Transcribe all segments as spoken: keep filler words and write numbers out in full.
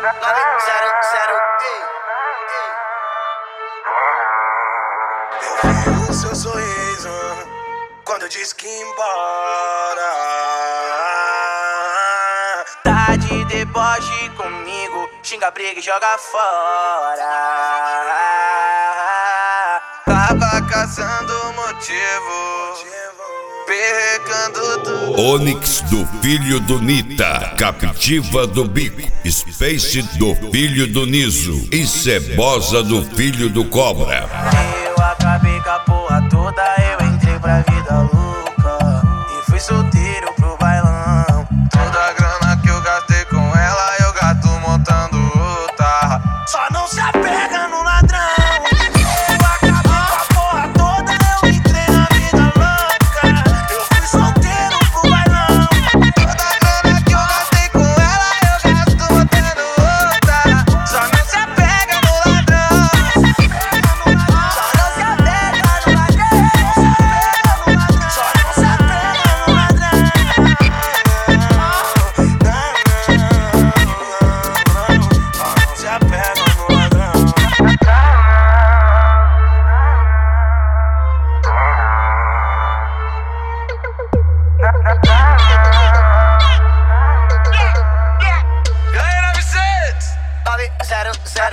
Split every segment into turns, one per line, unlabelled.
Zero, zero,
Eu vi o seu sorriso quando eu disse que ia embora.
tá de deboche comigo, xinga, briga e joga fora.
Tava caçando motivo, perrecando tudo.
Onyx do filho do Nita, Captiva do Bico, Space do filho do Niso e Cebosa do filho do Cobra.
Eu acabei com a porra toda, eu entrei pra vida louca e fui solteiro pro bailão.
Toda a grana que eu gastei com ela, eu gasto montando outra.
Só não se apega no ladrão. Eu acabei com a porra toda, eu entrei na vida louca, eu fui solteiro pro bailão.
Toda a grana que eu gastei com ela, eu gasto montando outra.
Só não se apega no ladrão. Só não se apega no ladrão. Só não se apega no ladrão.
Não se apega no ladrão. E aí, nove seis?
nove zero zero.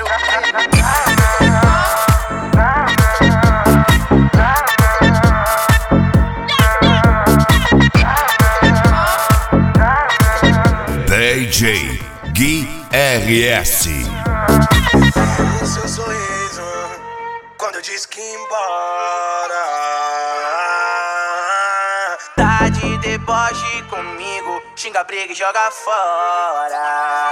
D J Gui R S.
O seu sorriso quando eu disse que ia embora.
Tá de deboche comigo, xinga, briga e joga fora.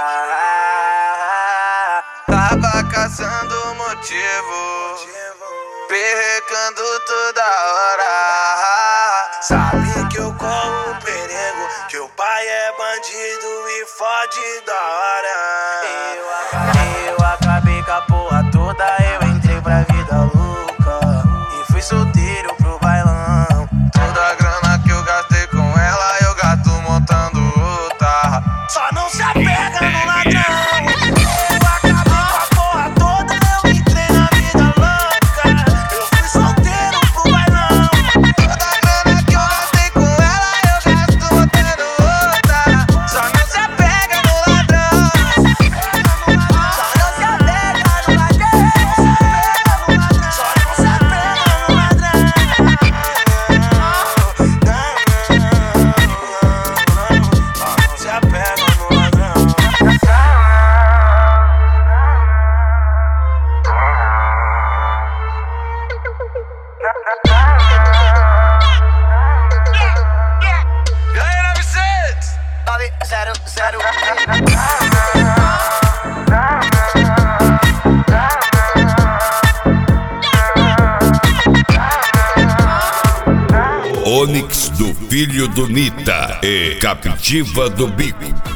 Tava caçando motivo, perrecando toda hora. Sabe que eu corro um perigo, que o pai é bandido e fode da hora.
Eu acabei, eu acabei com a porra toda, eu entrei pra vida louca e fui solteiro pro bailão.
Toda a grana que eu gastei com ela, eu gasto montando outra.
Só não se apega no ladrão. Eu acabei com a porra toda, eu entrei na vida louca, eu fui solteiro pro bailão.
Toda a grana que eu gastei com ela, eu gasto montando outra.
Só não se apega no ladrão. Só não se apega no ladrão. Só não se apega no ladrão.
Não se apega no ladrão. E aí, nove seis?
nove zero zero.
Onyx do filho do Nita e Captiva do Bico.